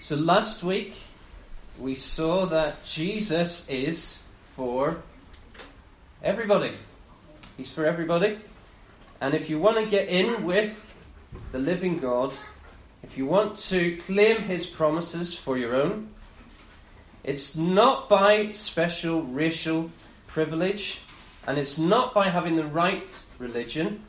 So last week we saw that Jesus is for everybody. He's for everybody. And if you want to get in with the living God, if you want to claim his promises for your own, it's not by special racial privilege, and it's not by having the right religion.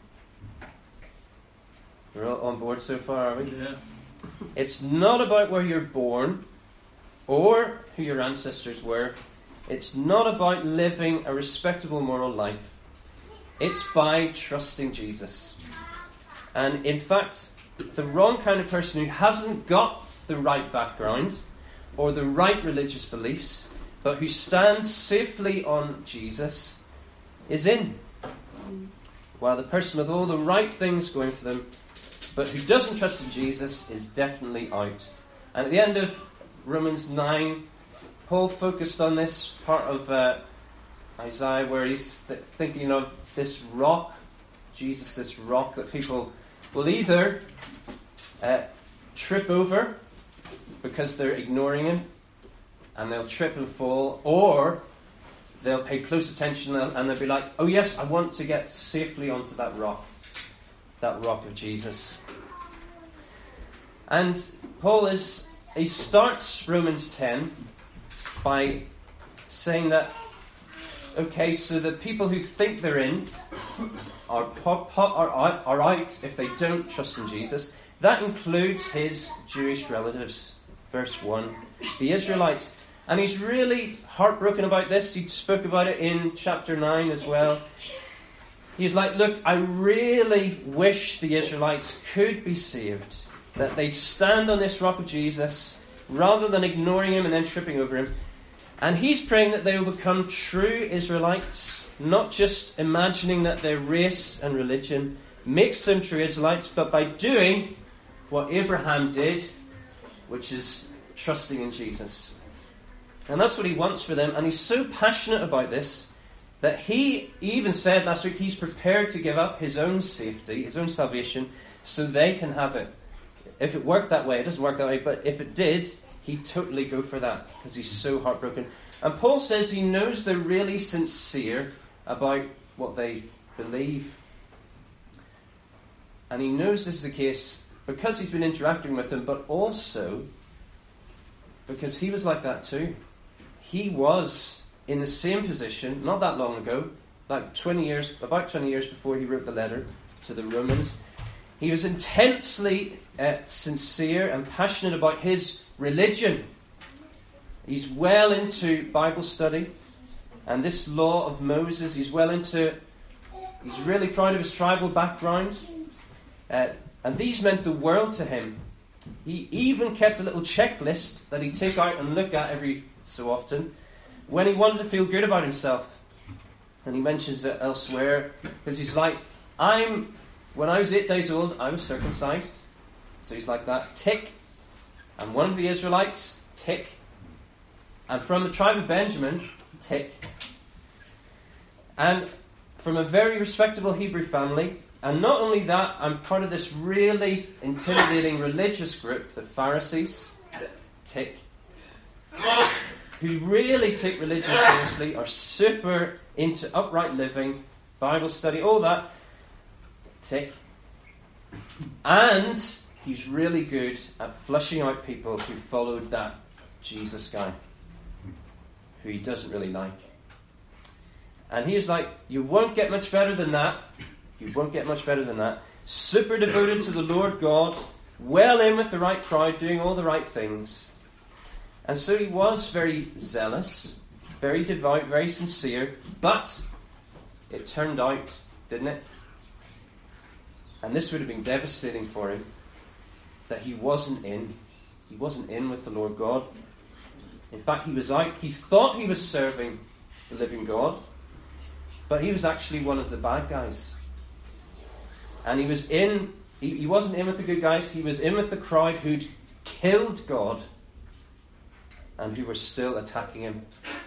We're all on board so far, are we? Yeah. It's not about where you're born or who your ancestors were. It's not about living a respectable moral life. It's by trusting Jesus. And in fact, the wrong kind of person who hasn't got the right background or the right religious beliefs, but who stands safely on Jesus, is in. While the person with all the right things going for them, but who doesn't trust in Jesus, is definitely out. And at the end of Romans 9, Paul focused on this part of Isaiah where he's thinking of this rock, Jesus, this rock that people will either trip over because they're ignoring him and they'll trip and fall, or they'll pay close attention and they'll be like, oh yes, I want to get safely onto that rock of Jesus. And Paul he starts Romans 10 by saying that, okay, so the people who think they're in are out if they don't trust in Jesus. That includes his Jewish relatives. Verse 1, the Israelites. And he's really heartbroken about this. He spoke about it in chapter 9 as well. He's like, look, I really wish the Israelites could be saved, that they'd stand on this rock of Jesus rather than ignoring him and then tripping over him. And he's praying that they will become true Israelites, not just imagining that their race and religion makes them true Israelites, but by doing what Abraham did, which is trusting in Jesus. And that's what he wants for them. And he's so passionate about this that he even said last week he's prepared to give up his own safety, his own salvation, so they can have it. If it worked that way, it doesn't work that way, but if it did, he'd totally go for that because he's so heartbroken. And Paul says he knows they're really sincere about what they believe. And he knows this is the case because he's been interacting with them, but also because he was like that too. He was in the same position not that long ago, about 20 years before he wrote the letter to the Romans. He was intensely sincere and passionate about his religion. He's well into Bible study and this law of Moses. He's really proud of his tribal background. And these meant the world to him. He even kept a little checklist that he'd take out and look at every so often when he wanted to feel good about himself. And he mentions it elsewhere because he's like, when I was 8 days old, I was circumcised. So he's like that, tick. And one of the Israelites, tick. And from the tribe of Benjamin, tick. And from a very respectable Hebrew family. And not only that, I'm part of this really intimidating religious group, the Pharisees, tick, who really take religion seriously, are super into upright living, Bible study, all that, tick. And he's really good at flushing out people who followed that Jesus guy, who he doesn't really like. And he's like, you won't get much better than that. You won't get much better than that. Super devoted to the Lord God, well in with the right crowd, doing all the right things. And so he was very zealous, very devout, very sincere, but it turned out, didn't it? And this would have been devastating for him, that he wasn't in. He wasn't in with the Lord God. In fact, he was out. He thought he was serving the living God, but he was actually one of the bad guys. And he was in, he wasn't in with the good guys, he was in with the crowd who'd killed God and who were still attacking him.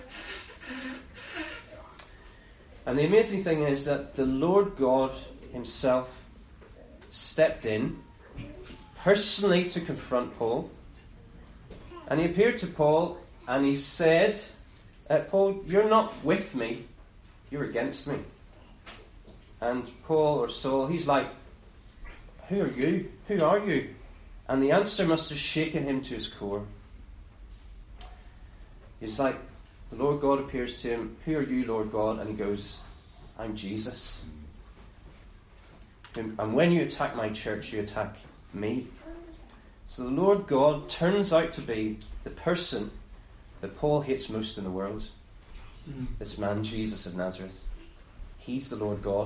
And the amazing thing is that the Lord God himself stepped in personally to confront Paul. And he appeared to Paul, and he said, Paul, you're not with me, you're against me. And Paul, or Saul, he's like, who are you? Who are you? And the answer must have shaken him to his core. He's like, the Lord God appears to him, who are you, Lord God? And he goes, I'm Jesus. And when you attack my church, you attack me. So the Lord God turns out to be the person that Paul hates most in the world. This man, Jesus of Nazareth. He's the Lord God.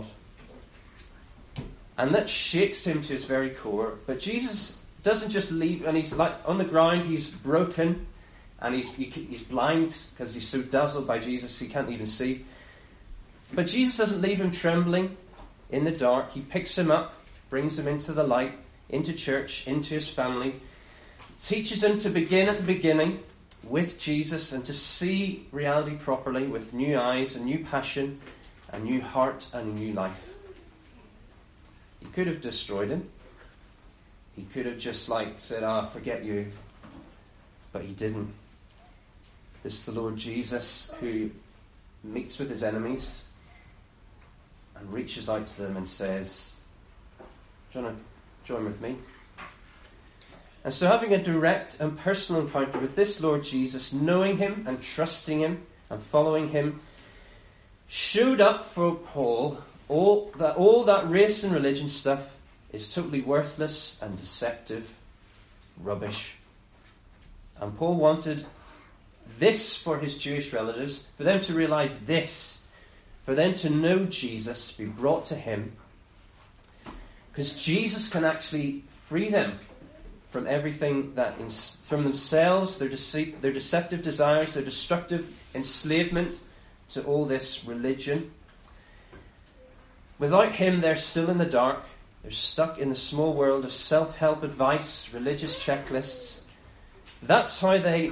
And that shakes him to his very core. But Jesus doesn't just leave, and he's like on the ground, he's broken, and he's blind because he's so dazzled by Jesus he can't even see. But Jesus doesn't leave him trembling in the dark. He picks him up, brings him into the light, into church, into his family, teaches him to begin at the beginning with Jesus and to see reality properly with new eyes, a new passion, a new heart, and a new life. He could have destroyed him. He could have just said, forget you. But he didn't. It's the Lord Jesus who meets with his enemies and reaches out to them and says, do you want to join with me? And so having a direct and personal encounter with this Lord Jesus, knowing him and trusting him and following him, showed up for Paul all that race and religion stuff is totally worthless and deceptive rubbish. And Paul wanted this for his Jewish relatives, for them to realize this, for them to know Jesus, be brought to him, because Jesus can actually free them from everything from themselves, their deceptive desires, their destructive enslavement to all this religion. Without him, they're still in the dark. They're stuck in the small world of self-help advice, religious checklists. That's how they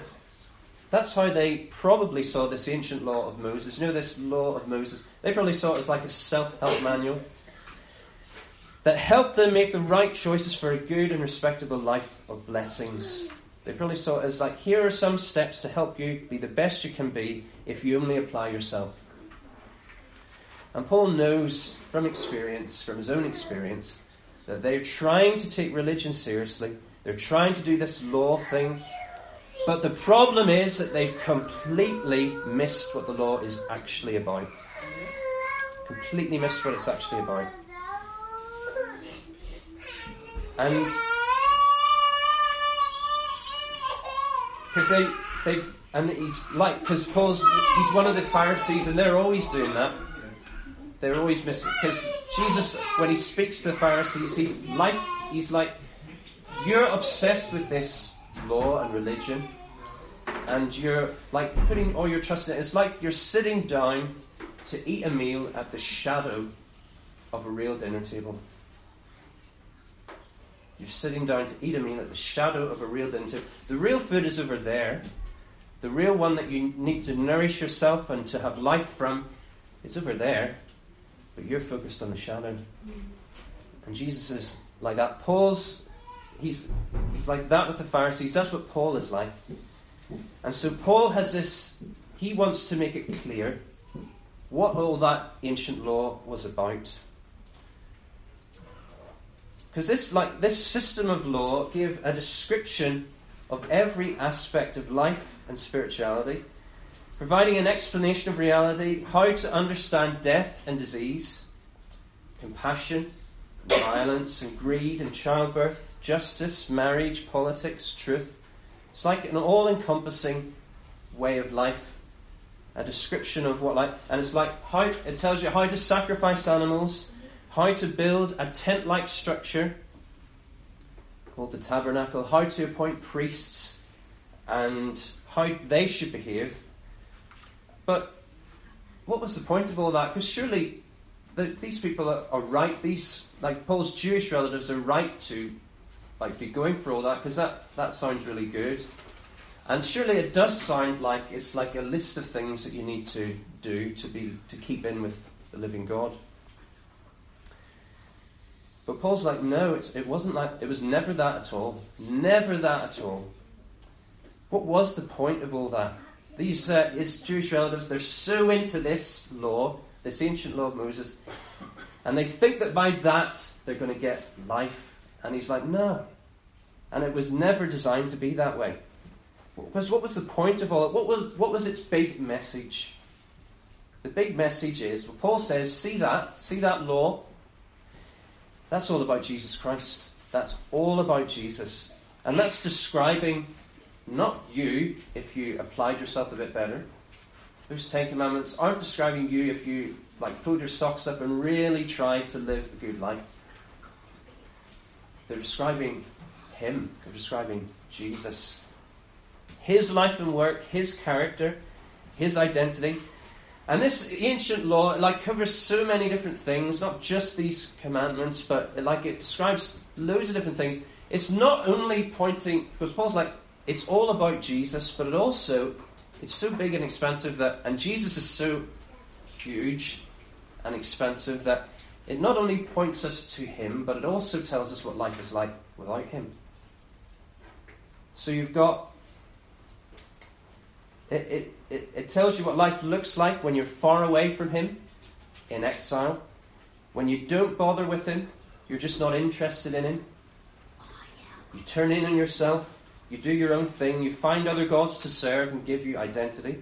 probably saw this ancient law of Moses. You know, this law of Moses? They probably saw it as like a self-help manual that helped them make the right choices for a good and respectable life of blessings. They probably saw it as like, here are some steps to help you be the best you can be if you only apply yourself. And Paul knows from his own experience, that they're trying to take religion seriously. They're trying to do this law thing. But the problem is that they've completely missed what the law is actually about. Completely missed what it's actually about. And because he's one of the Pharisees, and they're always doing that. They're always missing, because Jesus, when he speaks to the Pharisees, he's like, you're obsessed with this law and religion, and you're like putting all your trust in it. It's like you're sitting down to eat a meal at the shadow of a real dinner table. You're sitting down to eat a meal at the shadow of a real dinner table. The real food is over there. The real one that you need to nourish yourself and to have life from is over there. But you're focused on the shadow. And Jesus is like that. He's like that with the Pharisees. That's what Paul is like. And so Paul has this, he wants to make it clear what all that ancient law was about. Because this system of law gave a description of every aspect of life and spirituality, providing an explanation of reality, how to understand death and disease, compassion, and violence, and greed, and childbirth, justice, marriage, politics, truth. It's like an all-encompassing way of life, a description of what life, and it's like it tells you how to sacrifice animals, how to build a tent-like structure called the tabernacle, how to appoint priests, and how they should behave. But what was the point of all that? Because surely these people are right. These, like Paul's Jewish relatives, are right to be going for all that, because that sounds really good. And surely it does sound like it's like a list of things that you need to do to keep in with the living God. But Paul's like, no, it wasn't that. It was never that at all. Never that at all. What was the point of all that? These his Jewish relatives, they're so into this law, this ancient law of Moses, and they think that by that they're going to get life. And he's like, no. And it was never designed to be that way. What was the point of all it? What was its big message? The big message is, well, Paul says, see that law? That's all about Jesus Christ. That's all about Jesus. And that's describing not you if you applied yourself a bit better. Those 10 Commandments aren't describing you if you pulled your socks up and really tried to live a good life. They're describing him. They're describing Jesus. His life and work, his character, his identity. And this ancient law, covers so many different things, not just these commandments, but it describes loads of different things. It's not only pointing, because Paul's it's all about Jesus, but it's so big and expansive and Jesus is so huge and expansive that it not only points us to him, but it also tells us what life is like without him. So you've got, it tells you what life looks like when you're far away from him, in exile. When you don't bother with him, you're just not interested in him. You turn in on yourself, you do your own thing, you find other gods to serve and give you identity.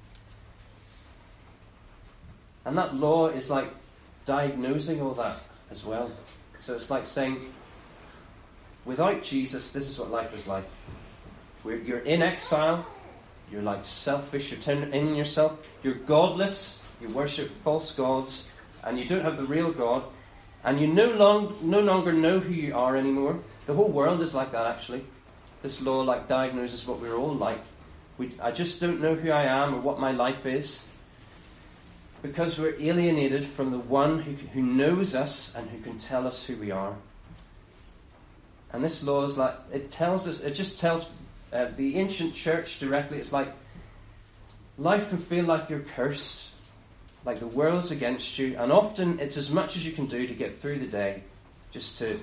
And that law is diagnosing all that as well. So it's like saying, without Jesus, this is what life is like. You're in exile, you're selfish, you're turning in yourself, you're godless, you worship false gods, and you don't have the real God, and you no longer know who you are anymore. The whole world is like that, actually. This law diagnoses what we're all like. I just don't know who I am or what my life is, because we're alienated from the one who knows us and who can tell us who we are. And this law is it just tells the ancient church directly, it's life can feel like you're cursed, like the world's against you, and often it's as much as you can do to get through the day, just to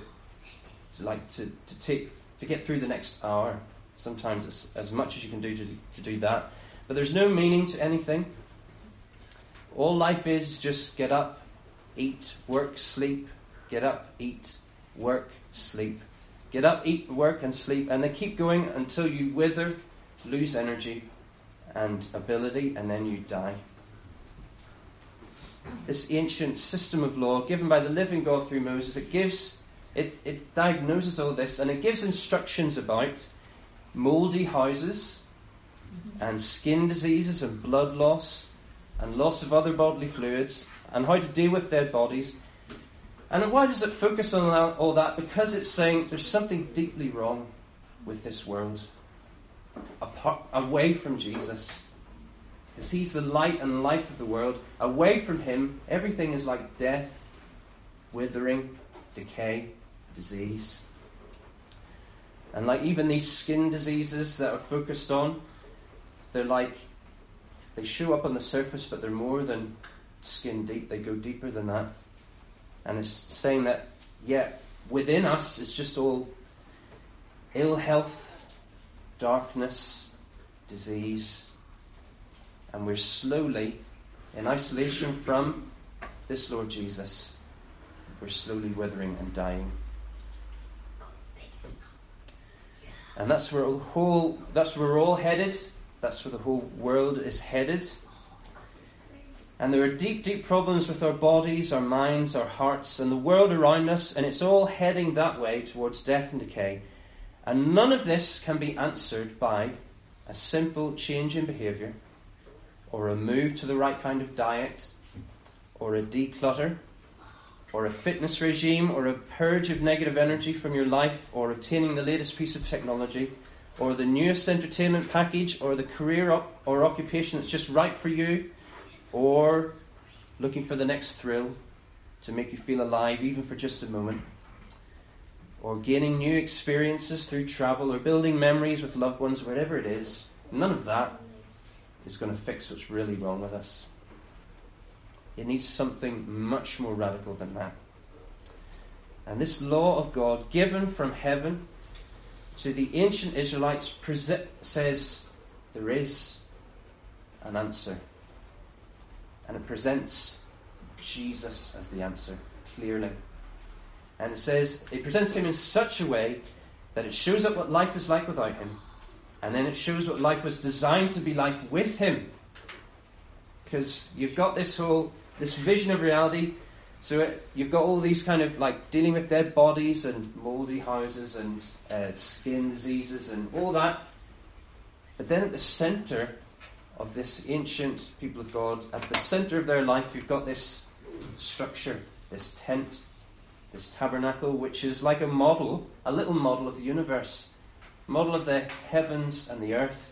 get through the next hour. Sometimes it's as much as you can do to do that. But there's no meaning to anything. All life is just get up, eat, work, sleep. Get up, eat, work, sleep. Get up, eat, work, and sleep. And they keep going until you wither, lose energy and ability, and then you die. This ancient system of law given by the living God through Moses, it diagnoses all this, and it gives instructions about mouldy houses and skin diseases and blood loss and loss of other bodily fluids and how to deal with dead bodies. And why does it focus on all that? Because it's saying there's something deeply wrong with this world away from Jesus. Because he's the light and life of the world. Away from him, everything is like death, withering, decay, disease. And even these skin diseases that are focused on, they show up on the surface, but they're more than skin deep. They go deeper than that. And it's saying that, within us it's just all ill health, darkness, disease. And we're slowly, in isolation from this Lord Jesus, we're slowly withering and dying. And that's where we're all headed. That's where the whole world is headed. And there are deep, deep problems with our bodies, our minds, our hearts, and the world around us, and it's all heading that way towards death and decay. And none of this can be answered by a simple change in behaviour, or a move to the right kind of diet, or a declutter, or a fitness regime, or a purge of negative energy from your life, or obtaining the latest piece of technology, or the newest entertainment package, or the career or occupation that's just right for you, or looking for the next thrill to make you feel alive even for just a moment, or gaining new experiences through travel, or building memories with loved ones, whatever it is. None of that is going to fix what's really wrong with us. It needs something much more radical than that. And this law of God, given from heaven, to the ancient Israelites says there is an answer. And it presents Jesus as the answer, clearly. And it presents him in such a way that it shows up what life is like without him, and then it shows what life was designed to be like with him. Because you've got this vision of reality. So you've got all these kind of like dealing with dead bodies and mouldy houses and skin diseases and all that. But then at the centre of this ancient people of God, at the centre of their life, you've got this structure, this tent, this tabernacle, which is like a model, a little model of the universe, model of the heavens and the earth.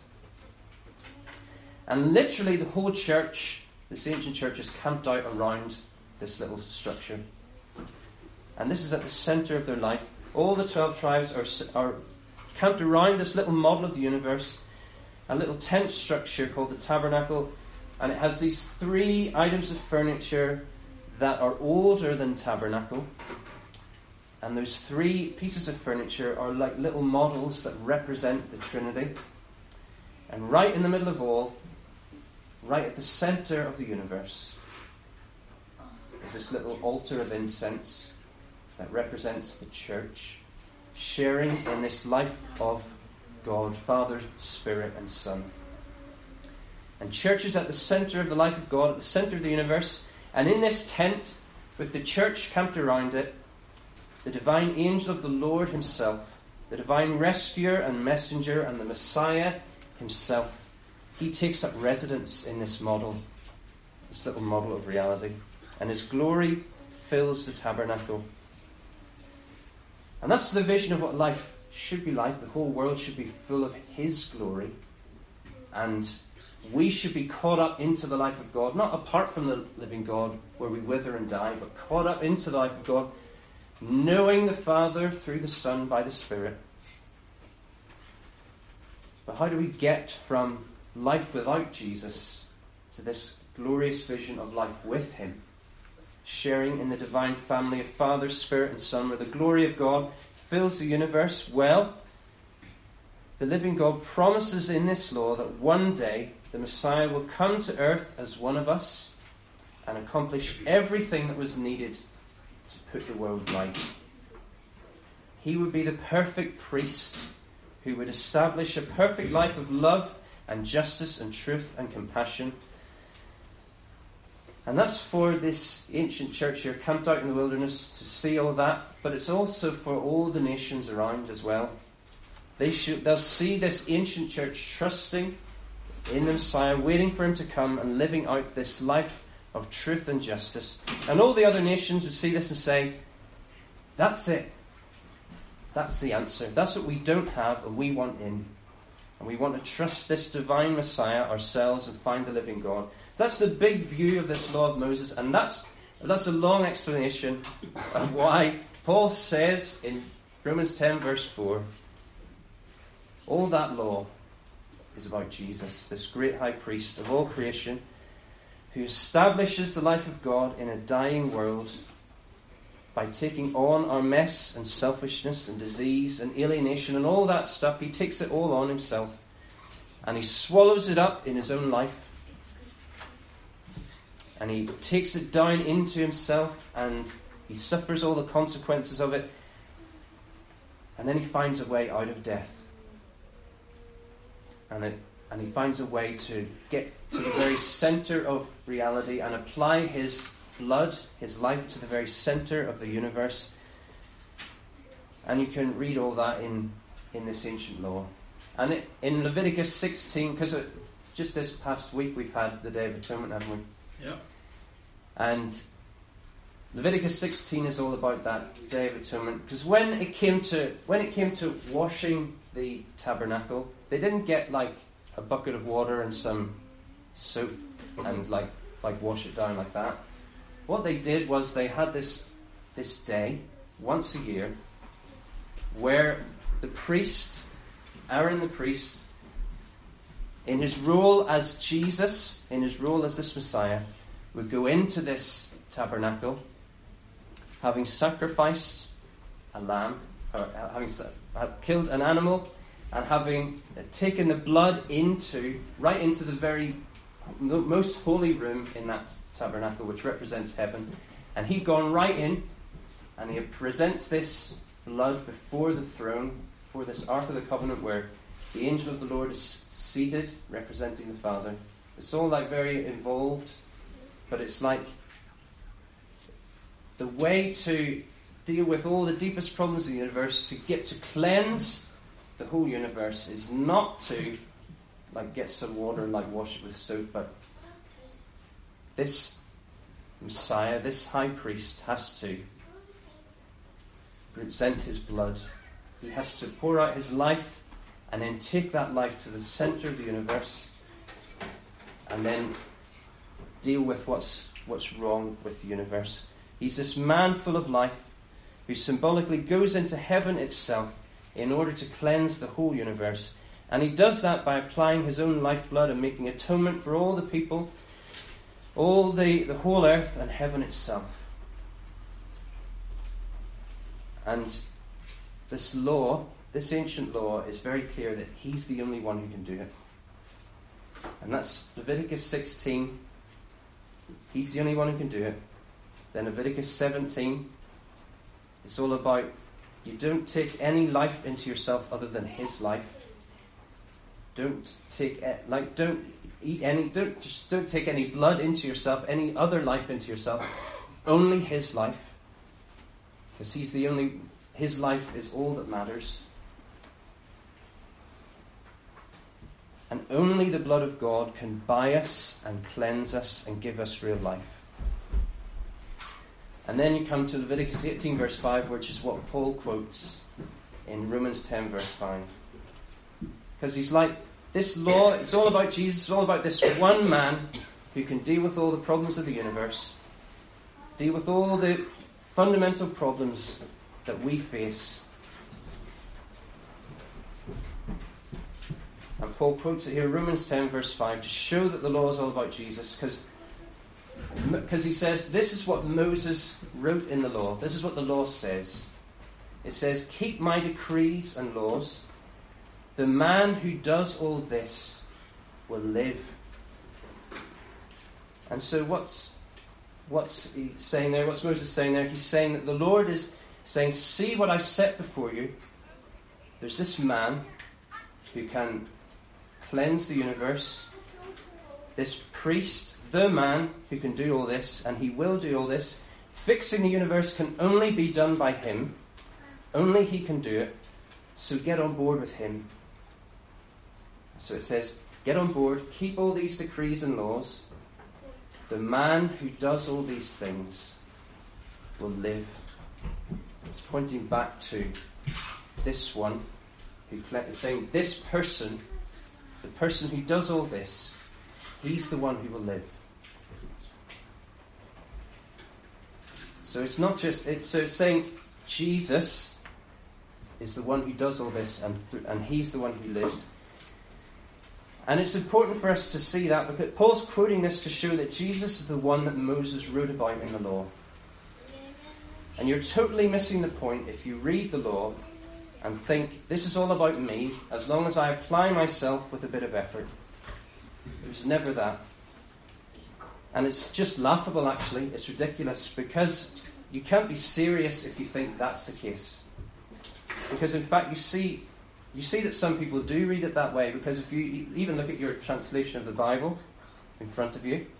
And literally the whole church, this ancient church, is camped out around this little structure. And this is at the centre of their life. All the 12 tribes are camped around this little model of the universe, a little tent structure called the tabernacle. And it has these 3 items of furniture that are older than tabernacle. And those 3 pieces of furniture are like little models that represent the Trinity. And right in the middle of all, right at the centre of the universe, is this little altar of incense that represents the church, sharing in this life of God, Father, Spirit, and Son. And church is at the centre of the life of God, at the centre of the universe. And in this tent, with the church camped around it, the divine angel of the Lord himself, the divine rescuer and messenger and the Messiah himself, he takes up residence in this model, this little model of reality. And his glory fills the tabernacle. And that's the vision of what life should be like. The whole world should be full of his glory. And we should be caught up into the life of God, not apart from the living God where we wither and die, but caught up into the life of God, knowing the Father through the Son by the Spirit. But how do we get from life without Jesus to this glorious vision of life with him, sharing in the divine family of Father, Spirit, and Son, where the glory of God fills the universe? Well, the living God promises in this law that one day the Messiah will come to earth as one of us and accomplish everything that was needed to put the world right. He would be the perfect priest who would establish a perfect life of love and justice and truth and compassion. And that's for this ancient church here, camped out in the wilderness, to see all that. But it's also for all the nations around as well. They'll see this ancient church trusting in the Messiah, waiting for him to come and living out this life of truth and justice. And all the other nations would see this and say, that's it. That's the answer. That's what we don't have and we want in. And we want to trust this divine Messiah ourselves and find the living God. So that's the big view of this law of Moses. And that's a long explanation of why Paul says in Romans 10 verse 4, all that law is about Jesus, this great high priest of all creation, who establishes the life of God in a dying world by taking on our mess and selfishness and disease and alienation and all that stuff. He takes it all on himself and he swallows it up in his own life, and he takes it down into himself and he suffers all the consequences of it, and then he finds a way out of death. And he finds a way to get to the very centre of reality and apply his blood, his life, to the very centre of the universe. And you can read all that in this ancient law. And in Leviticus 16, because just this past week we've had the Day of Atonement, haven't we? Yeah. And Leviticus 16 is all about that Day of Atonement. Because when it came to washing the tabernacle, they didn't get like a bucket of water and some soap and like wash it down like that. What they did was they had this day once a year where the priest, Aaron the priest, in his role as Jesus, in his role as this Messiah, would go into this tabernacle, having sacrificed a lamb, having killed an animal and having taken the blood right into the very most holy room in that tabernacle, which represents heaven. And he'd gone right in, and he presents this blood before the throne, before this Ark of the Covenant, where the angel of the Lord is seated, representing the Father. It's all like very involved, but it's like the way to deal with all the deepest problems of the universe, to get to cleanse the whole universe, is not to get some water and wash it with soap, but this Messiah, this high priest, has to present his blood. He has to pour out his life and then take that life to the center of the universe and then deal with what's wrong with the universe. He's this man full of life who symbolically goes into heaven itself in order to cleanse the whole universe. And he does that by applying his own lifeblood and making atonement for all the people, all the whole earth and heaven itself. And this law, this ancient law, is very clear that he's the only one who can do it. And that's Leviticus 16. He's the only one who can do it. Then Leviticus 17. It's all about you don't take any life into yourself other than his life. Don't take don't take any blood into yourself, any other life into yourself. Only his life. Because his life is all that matters. And only the blood of God can buy us and cleanse us and give us real life. And then you come to Leviticus 18 verse 5, which is what Paul quotes in Romans 10 verse 5. Because he's like, this law, it's all about Jesus, it's all about this one man who can deal with all the problems of the universe, deal with all the fundamental problems that we face. And Paul quotes it here, Romans 10 verse 5, to show that the law is all about Jesus, because he says, this is what Moses wrote in the law. This is what the law says. It says, keep my decrees and laws. The man who does all this will live. And so what's he saying there? What's Moses saying there? He's saying that the Lord is saying, see what I've set before you. There's this man who can cleanse the universe. This priest, the man who can do all this, and he will do all this. Fixing the universe can only be done by him. Only he can do it. So get on board with him. So it says, get on board, keep all these decrees and laws. The man who does all these things will live. It's pointing back to this one, it's saying this person, the person who does all this, he's the one who will live. So it's not just, so it's saying Jesus is the one who does all this, and he's the one who lives. And it's important for us to see that, because Paul's quoting this to show that Jesus is the one that Moses wrote about in the law. And you're totally missing the point if you read the law and think, this is all about me, as long as I apply myself with a bit of effort. It was never that. And it's just laughable, actually. It's ridiculous, because you can't be serious if you think that's the case. Because, in fact, you see that some people do read it that way, because if you even look at your translation of the Bible in front of you,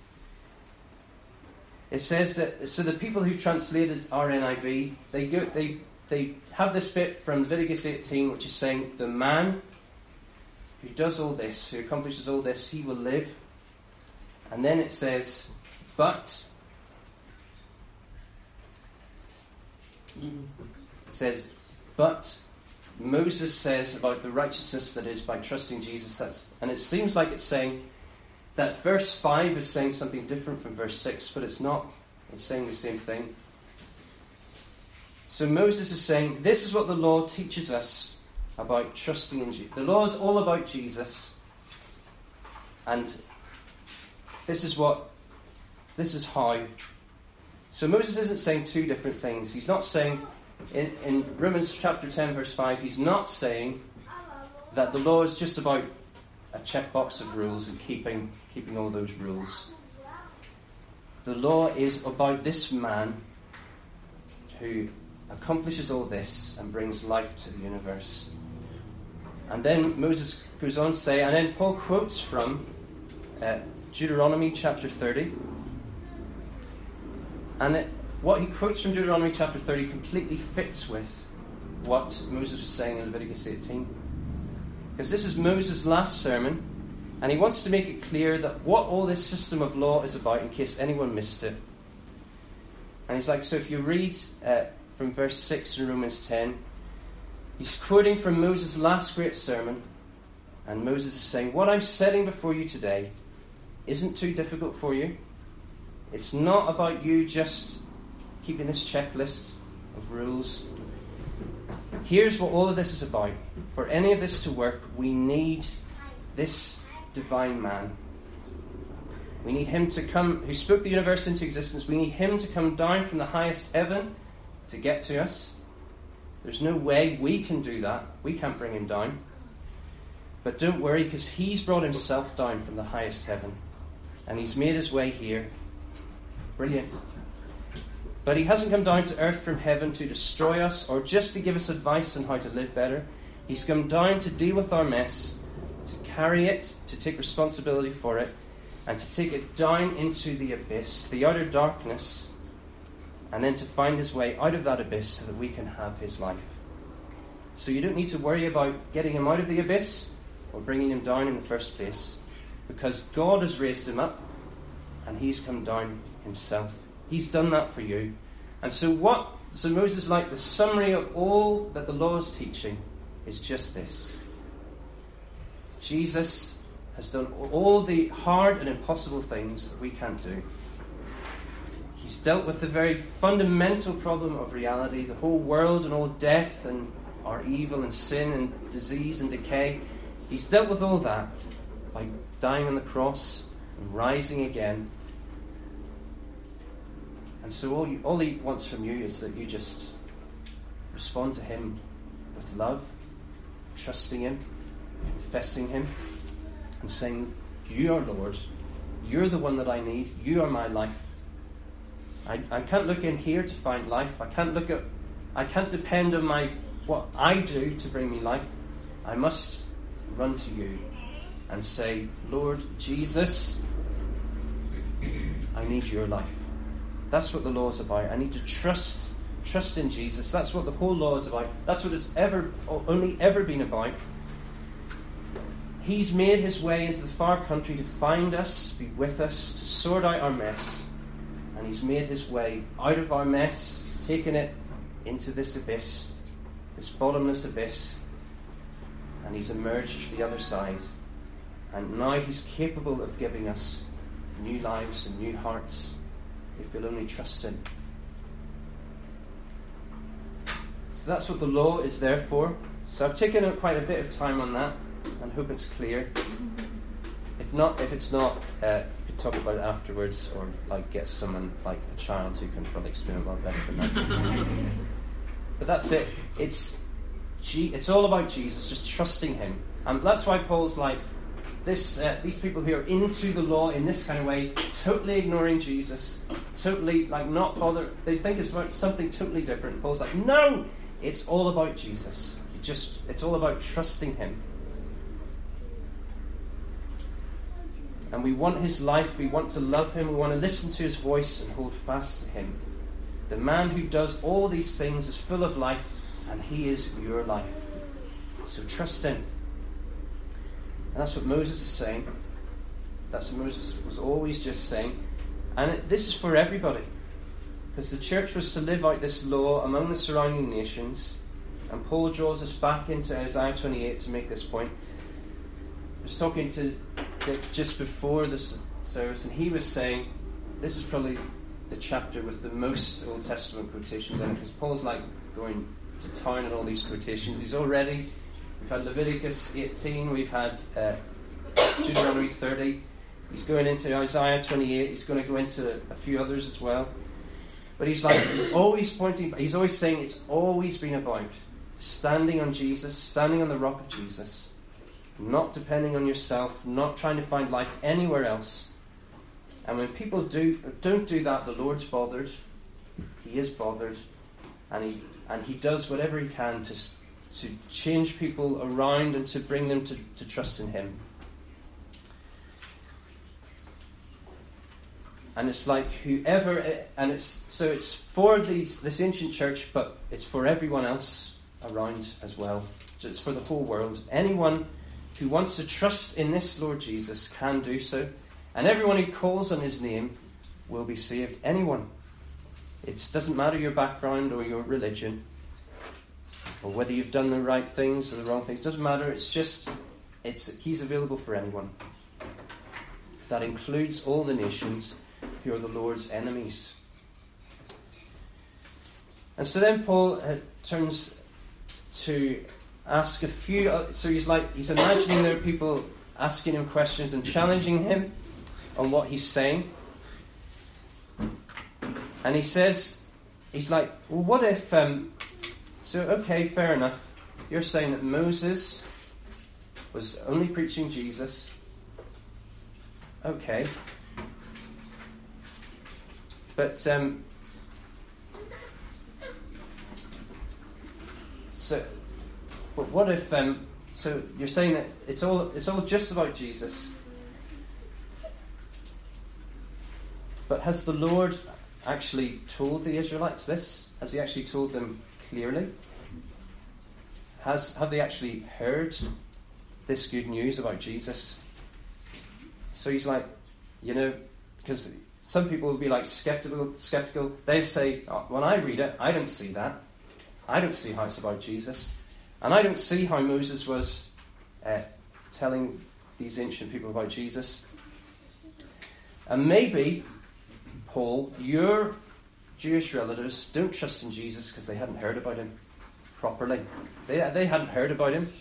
it says that, so the people who translated our NIV, they have this bit from Leviticus 18, which is saying, the man who does all this, who accomplishes all this, he will live. And then it says, but, Moses says about the righteousness that is by trusting Jesus. And it seems like it's saying that verse 5 is saying something different from verse 6, but it's not. It's saying the same thing. So Moses is saying, this is what the law teaches us about trusting in Jesus. The law is all about Jesus. And this is how. So Moses isn't saying two different things. He's not saying in Romans chapter 10, verse 5, he's not saying that the law is just about a checkbox of rules and keeping all those rules. The law is about this man who accomplishes all this and brings life to the universe. And then Moses goes on to say, and then Paul quotes from Deuteronomy chapter 30. And what he quotes from Deuteronomy chapter 30 completely fits with what Moses was saying in Leviticus 18. Because this is Moses' last sermon, and he wants to make it clear that what all this system of law is about, in case anyone missed it. And he's like, so if you read from verse 6 in Romans 10, he's quoting from Moses' last great sermon, and Moses is saying, what I'm setting before you today isn't too difficult for you. It's not about you just keeping this checklist of rules. Here's what all of this is about. For any of this to work, we need this divine man. We need him to come, who spoke the universe into existence. We need him to come down from the highest heaven to get to us. There's no way we can do that. We can't bring him down. But don't worry, because he's brought himself down from the highest heaven. And he's made his way here. Brilliant. But he hasn't come down to earth from heaven to destroy us or just to give us advice on how to live better. He's come down to deal with our mess, to carry it, to take responsibility for it, and to take it down into the abyss, the outer darkness, and then to find his way out of that abyss so that we can have his life. So you don't need to worry about getting him out of the abyss or bringing him down in the first place, because God has raised him up and he's come down himself. He's done that for you. And so Moses, like, the summary of all that the law is teaching is just this. Jesus has done all the hard and impossible things that we can't do. He's dealt with the very fundamental problem of reality, the whole world and all death and our evil and sin and disease and decay. He's dealt with all that by dying on the cross and rising again. And so all he wants from you is that you just respond to him with love, trusting him, confessing him, and saying, you are Lord, you're the one that I need, you are my life. I can't look in here to find life. I can't depend on what I do to bring me life. I must run to you and say, Lord Jesus, I need your life. That's what the law is about. I need to trust in Jesus. That's what the whole law is about. That's what it's only ever been about. He's made his way into the far country to find us, be with us, to sort out our mess. And he's made his way out of our mess. He's taken it into this abyss, this bottomless abyss. And he's emerged the other side. And now he's capable of giving us new lives and new hearts, if we'll only trust him. So that's what the law is there for. So I've taken up quite a bit of time on that, and hope it's clear. If it's not, you could talk about it afterwards, or get someone like a child who can probably explain it a lot better than that. But that's it. It's all about Jesus, just trusting him. And that's why Paul's like, these people who are into the law in this kind of way, totally ignoring Jesus, totally not bothered. They think it's about something totally different. Paul's like, no, it's all about Jesus. It's all about trusting him. And we want his life, we want to love him, we want to listen to his voice and hold fast to him. The man who does all these things is full of life, and he is your life. So trust him. And that's what Moses is saying. That's what Moses was always just saying. And this is for everybody. Because the church was to live out this law among the surrounding nations. And Paul draws us back into Isaiah 28 to make this point. I was talking to Dick just before this service, and he was saying this is probably the chapter with the most Old Testament quotations in it, because Paul's going to town on all these quotations. We've had Leviticus 18, we've had Deuteronomy 30, he's going into Isaiah 28, he's going to go into a few others as well. But he's always saying it's always been about standing on Jesus, standing on the rock of Jesus, not depending on yourself, not trying to find life anywhere else. And when people don't do that, the Lord's bothered. He is bothered, and he does whatever he can to change people around and to bring them to trust in him. And it's like whoever, and it's for this ancient church, but it's for everyone else around as well. So it's for the whole world. Anyone who wants to trust in this Lord Jesus can do so, and everyone who calls on his name will be saved. Anyone. It doesn't matter your background or your religion, or whether you've done the right things or the wrong things. It doesn't matter. He's available for anyone. That includes all the nations who are the Lord's enemies. And so then Paul turns to ask a few. So he's imagining there are people asking him questions and challenging him on what he's saying. And he's like, well, what if? So okay, fair enough. You're saying that Moses was only preaching Jesus. Okay. But but what if? So you're saying that it's all just about Jesus. But has the Lord actually told the Israelites this? Has he actually told them clearly? Have they actually heard this good news about Jesus? So he's like, because some people will be like skeptical. They say, when I read it, I don't see that. I don't see how it's about Jesus. And I don't see how Moses was telling these ancient people about Jesus. And maybe, Paul, your Jewish relatives don't trust in Jesus because they hadn't heard about him properly. They hadn't heard about him.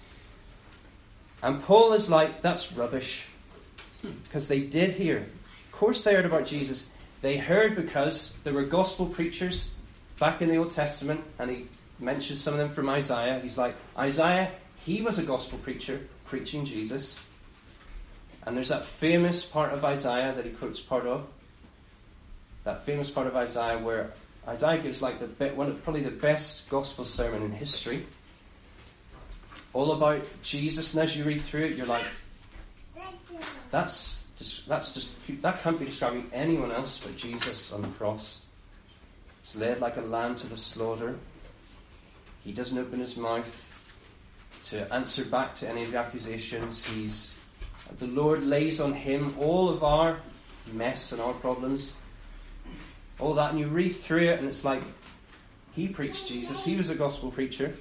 And Paul is like, that's rubbish. Because they did hear. Of course they heard about Jesus. They heard because there were gospel preachers back in the Old Testament, and he mentions some of them from Isaiah. He's like, Isaiah, he was a gospel preacher preaching Jesus. And there's that famous part of Isaiah that he quotes part of. That famous part of Isaiah where Isaiah gives like probably the best gospel sermon in history. All about Jesus, and as you read through it, you're like, that can't be describing anyone else but Jesus on the cross. He's led like a lamb to the slaughter. He doesn't open his mouth to answer back to any of the accusations. The Lord lays on him all of our mess and our problems. All that, and you read through it, and it's like, he preached Jesus. He was a gospel preacher.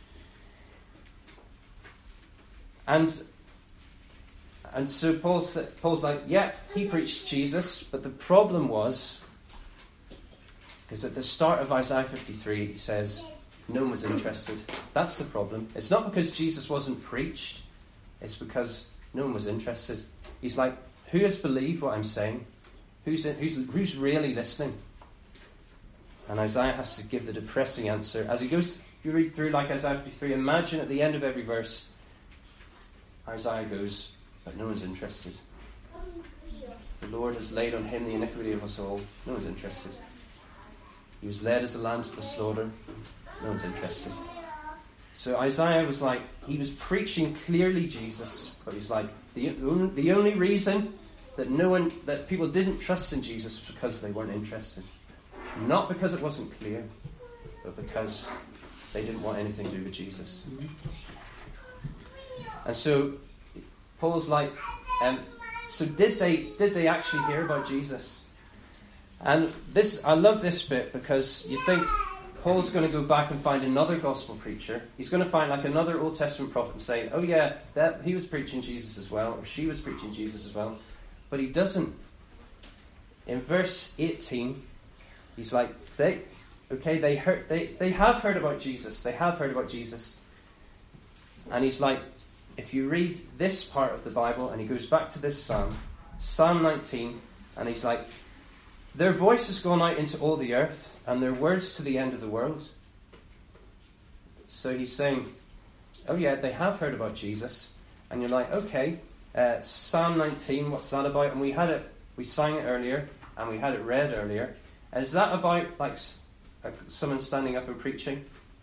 And so Paul's like, yeah, he preached Jesus, but the problem was, because at the start of Isaiah 53, he says, no one was interested. That's the problem. It's not because Jesus wasn't preached, it's because no one was interested. He's like, who has believed what I'm saying? Who's really listening? And Isaiah has to give the depressing answer. As he goes, you read through like Isaiah 53, imagine at the end of every verse, Isaiah goes, but no one's interested. The Lord has laid on him the iniquity of us all. No one's interested. He was led as a lamb to the slaughter. No one's interested. So Isaiah was like, he was preaching clearly Jesus, but he's like, the only reason that people didn't trust in Jesus was because they weren't interested. Not because it wasn't clear, but because they didn't want anything to do with Jesus. And so Paul's like, so did they actually hear about Jesus? And I love this bit because you think Paul's going to go back and find another gospel preacher. He's going to find like another Old Testament prophet and say, oh yeah, that he was preaching Jesus as well, or she was preaching Jesus as well. But he doesn't. In verse 18, he's like, they have heard about Jesus. They have heard about Jesus. And he's like, if you read this part of the Bible, and he goes back to this Psalm 19, and he's like, Their voice has gone out into all the earth, and their words to the end of the world. So he's saying, oh yeah, they have heard about Jesus. And you're like, okay, Psalm 19, what's that about? And we sang it earlier, and we had it read earlier. Is that about like someone standing up and preaching?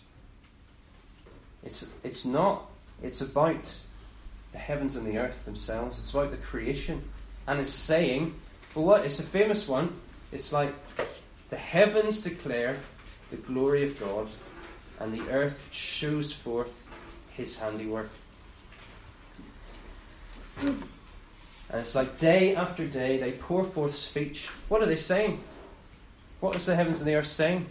It's not. It's about the heavens and the earth themselves. It's about the creation. And it's saying, well, what? It's a famous one. It's like, the heavens declare the glory of God, and the earth shows forth his handiwork. And it's like day after day they pour forth speech. What are they saying? What is the heavens and the earth saying?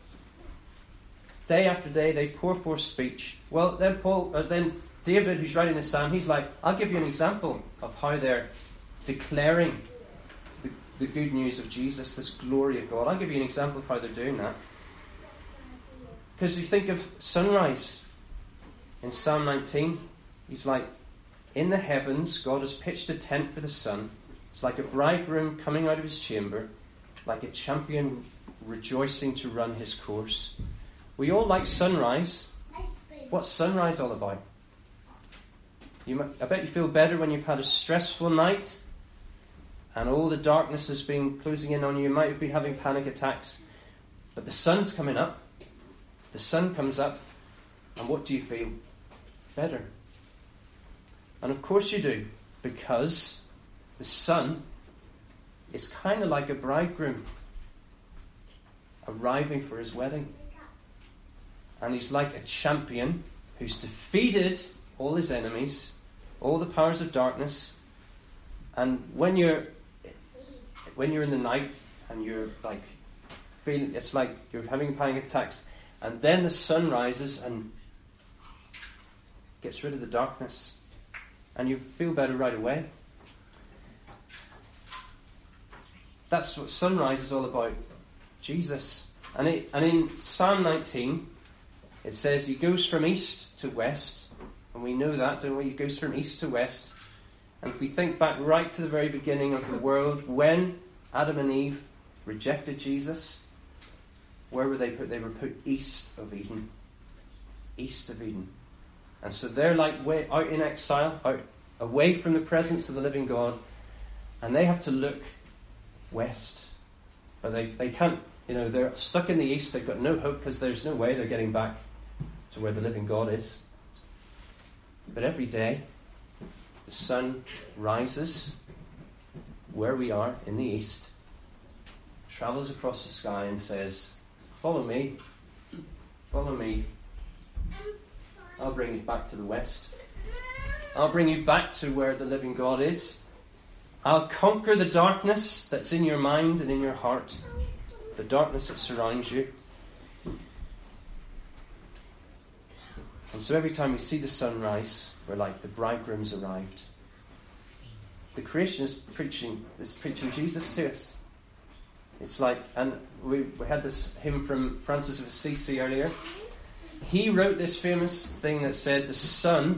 Day after day they pour forth speech. Well, then David, who's writing the psalm, he's like, I'll give you an example of how they're declaring the good news of Jesus, this glory of God. I'll give you an example of how they're doing that. Because you think of sunrise in Psalm 19, he's like, in the heavens, God has pitched a tent for the sun. It's like a bridegroom coming out of his chamber, like a champion rejoicing to run his course. We all like sunrise. What's sunrise all about? I bet you feel better when you've had a stressful night and all the darkness has been closing in on you. You might have been having panic attacks. But the sun's coming up. The sun comes up. And what do you feel? Better. And of course you do. Because the sun is kind of like a bridegroom arriving for his wedding. And he's like a champion who's defeated all his enemies, all the powers of darkness. And when you're in the night and you're like feeling, it's like you're having panic attacks, and then the sun rises and gets rid of the darkness, and you feel better right away. That's what sunrise is all about. Jesus. And in Psalm 19, it says he goes from east to west. And we know that, don't we? He goes from east to west. And if we think back right to the very beginning of the world, when Adam and Eve rejected Jesus, where were they put? They were put east of Eden. East of Eden. And so they're like way out in exile, out away from the presence of the living God. And they have to look west. But they can't, they're stuck in the east. They've got no hope because there's no way they're getting back to where the living God is. But every day, the sun rises where we are in the east, travels across the sky and says, follow me, I'll bring you back to the west. I'll bring you back to where the living God is. I'll conquer the darkness that's in your mind and in your heart, the darkness that surrounds you. And so every time we see the sunrise, we're like, the bridegroom's arrived. The creation is preaching Jesus to us. It's like, and we had this hymn from Francis of Assisi earlier. He wrote this famous thing that said, the sun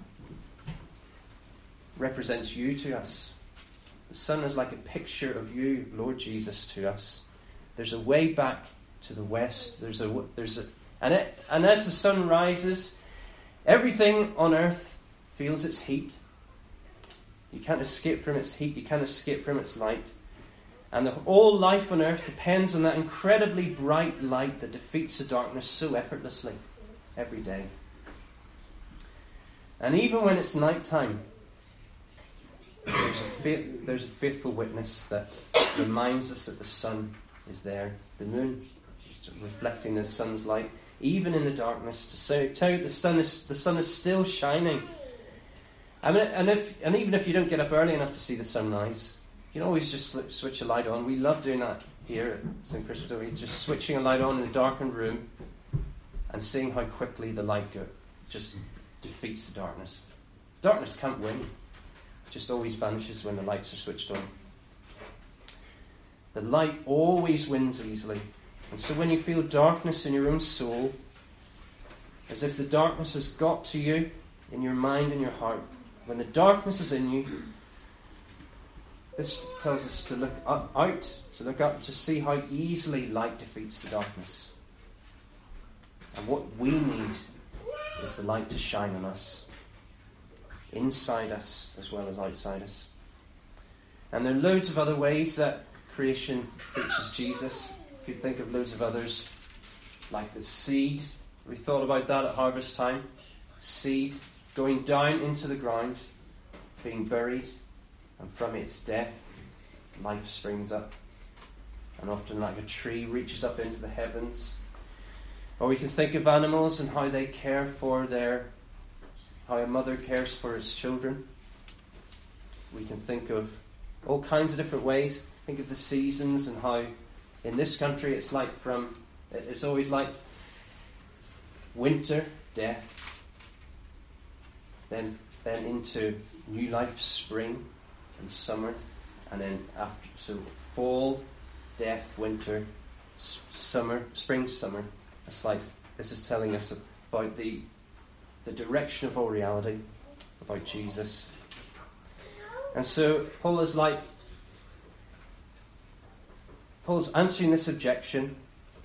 represents you to us. The sun is like a picture of you, Lord Jesus, to us. There's a way back to the west. And as the sun rises, everything on earth feels its heat. You can't escape from its heat. You can't escape from its light. And all life on earth depends on that incredibly bright light that defeats the darkness so effortlessly every day. And even when it's night time, there's a faithful witness that reminds us that the sun is there. The moon is reflecting the sun's light, even in the darkness, to tell you the sun is still shining. I mean, and even if you don't get up early enough to see the sunrise, you can always just switch a light on. We love doing that here at St. Christopher. Just switching a light on in a darkened room and seeing how quickly the light just defeats the darkness. Darkness can't win. It just always vanishes when the lights are switched on. The light always wins easily. And so when you feel darkness in your own soul, as if the darkness has got to you in your mind and your heart, when the darkness is in you, this tells us to look out, to look up, to see how easily light defeats the darkness. And what we need is the light to shine on us, inside us as well as outside us. And there are loads of other ways that creation preaches Jesus. You could think of loads of others, like the seed. We thought about that at harvest time. Seed going down into the ground, being buried, and from its death, life springs up. And often, like a tree, reaches up into the heavens. Or we can think of animals and how they care for how a mother cares for its children. We can think of all kinds of different ways. Think of the seasons and how in this country it's always like winter, death, then into new life, spring and summer, and then after, so fall, death, winter, summer, spring, summer. It's like this is telling us about the direction of all reality, about Jesus. And so Paul's answering this objection.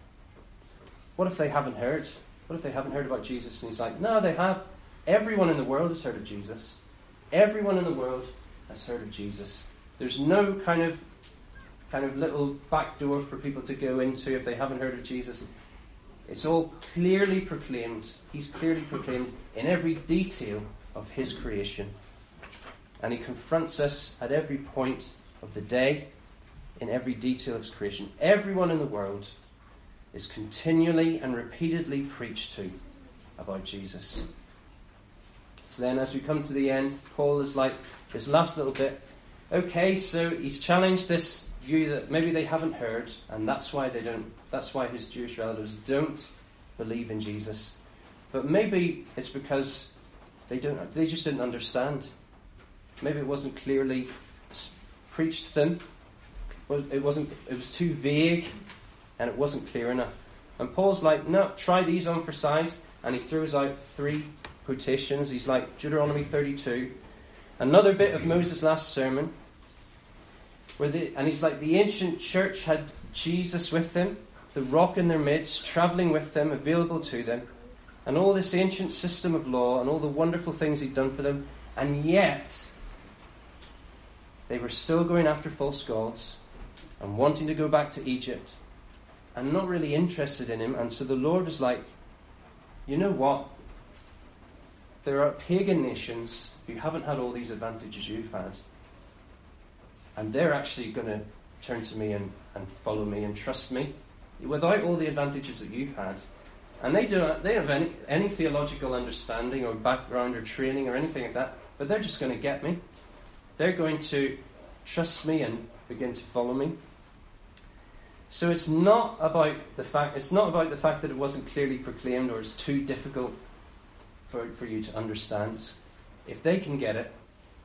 What if they haven't heard? What if they haven't heard about Jesus? And he's like, no, they have. Everyone in the world has heard of Jesus. Everyone in the world has heard of Jesus. There's no kind of little back door for people to go into if they haven't heard of Jesus. It's all clearly proclaimed. He's clearly proclaimed in every detail of his creation. And he confronts us at every point of the day, in every detail of his creation. Everyone in the world is continually and repeatedly preached to about Jesus. So then as we come to the end, Paul is like, this last little bit, okay, so he's challenged this view that maybe they haven't heard, and that's why his Jewish relatives don't believe in Jesus. But maybe it's because they just didn't understand. Maybe it wasn't clearly preached to them. It was too vague, and it wasn't clear enough. And Paul's like, no, try these on for size, and he throws out 3 quotations. He's like Deuteronomy 32, another bit of Moses' last sermon, and he's like, the ancient church had Jesus with them, the rock in their midst, travelling with them, available to them, and all this ancient system of law and all the wonderful things he'd done for them, and yet they were still going after false gods and wanting to go back to Egypt and not really interested in him. And so the Lord is like, you know what? There are pagan nations who haven't had all these advantages you've had, and they're actually going to turn to me and follow me and trust me without all the advantages that you've had. And they don't have any theological understanding or background or training or anything like that, but they're just going to get me. They're going to trust me and begin to follow me. So it's not about the fact that it wasn't clearly proclaimed or it's too difficult for you to understand. If they can get it,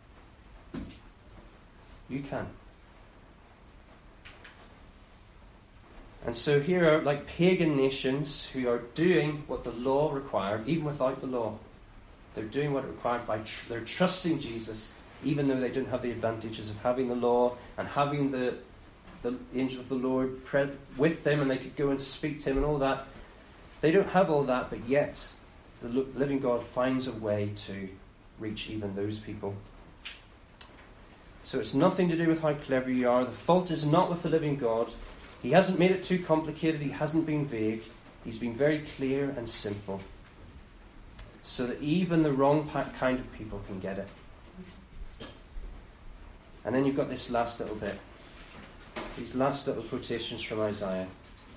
you can. And so here are like pagan nations who are doing what the law required, even without the law. They're doing what it required they're trusting Jesus, even though they don't have the advantages of having the law and having the angel of the Lord with them, and they could go and speak to him and all that. They don't have all that, but yet the living God finds a way to reach even those people. So it's nothing to do with how clever you are. The fault is not with the living God. He hasn't made it too complicated. He hasn't been vague. He's been very clear and simple, so that even the wrong kind of people can get it. And then you've got this last little bit. These last little quotations from Isaiah,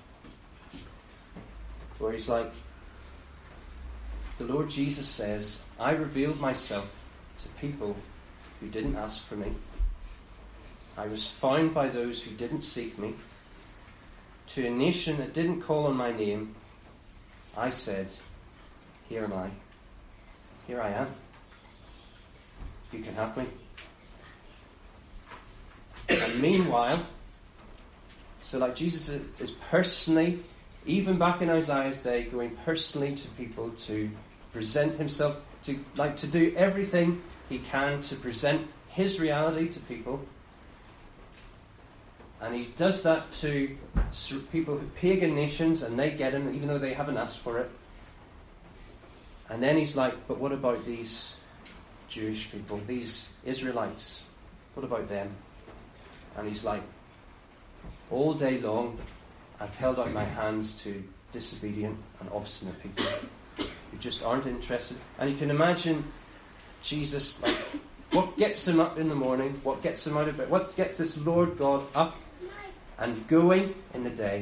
where he's like, the Lord Jesus says, I revealed myself to people who didn't ask for me. I was found by those who didn't seek me. To a nation that didn't call on my name, I said, here am I. Here I am. You can have me. And meanwhile, so like Jesus is personally, even back in Isaiah's day, going personally to people to present himself, to do everything he can to present his reality to people. And he does that to people, pagan nations, and they get him, even though they haven't asked for it. And then he's like, but what about these Jewish people, these Israelites? What about them? And he's like, all day long, I've held out my hands to disobedient and obstinate people who just aren't interested. And you can imagine Jesus, like, what gets him up in the morning? What gets him out of bed? What gets this Lord God up and going in the day?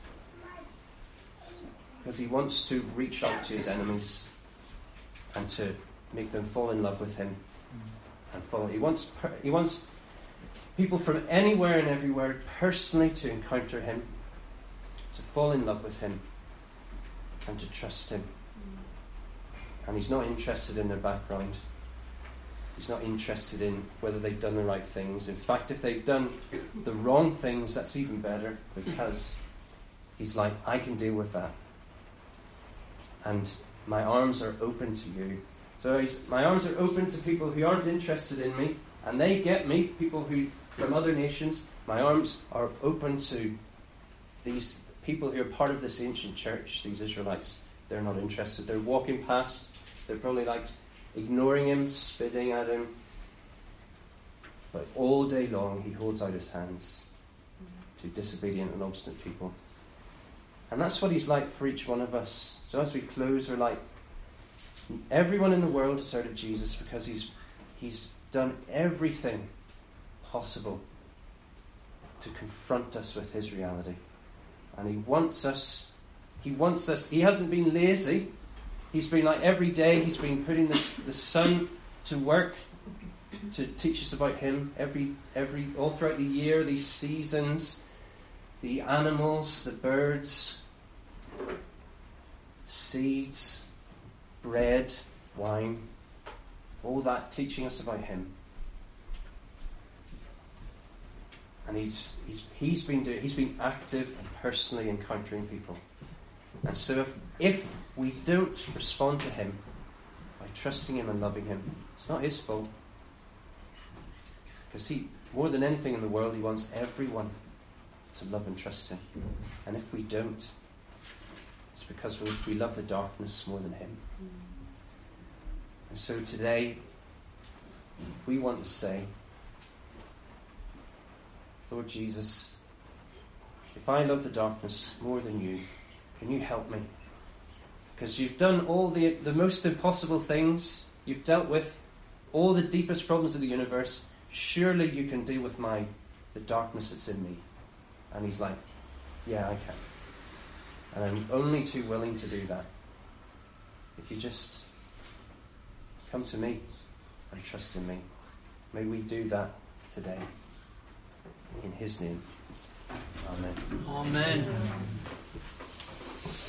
Because he wants to reach out to his enemies and to make them fall in love with him and follow. He wants people from anywhere and everywhere personally to encounter him, to fall in love with him, and to trust him. And he's not interested in their background. He's not interested in whether they've done the right things. In fact, if they've done the wrong things, that's even better, because he's like, I can deal with that. And my arms are open to you. So my arms are open to people who aren't interested in me, and they get me, people who from other nations. My arms are open to these people who are part of this ancient church, these Israelites. They're not interested. They're walking past. They're probably like ignoring him, spitting at him. But all day long he holds out his hands to disobedient and obstinate people. And that's what he's like for each one of us. So as we close, we're like, everyone in the world has heard of Jesus because he's done everything possible to confront us with his reality. And he wants us, he hasn't been lazy. He's been like every day, he's been putting the sun to work to teach us about him. Every all throughout the year, these seasons, the animals, the birds, seeds, bread, wine, all that teaching us about him. And he's been active and personally encountering people. And so if we don't respond to him by trusting him and loving him, it's not his fault. Because he, more than anything in the world, he wants everyone to love and trust him. And if we don't, it's because we love the darkness more than him. And so today, we want to say, Lord Jesus, if I love the darkness more than you, can you help me? Because you've done all the most impossible things. You've dealt with all the deepest problems of the universe. Surely you can deal with the darkness that's in me. And he's like, yeah, I can. And I'm only too willing to do that. If you just come to me and trust in me. May we do that today. In his name. Amen. Amen.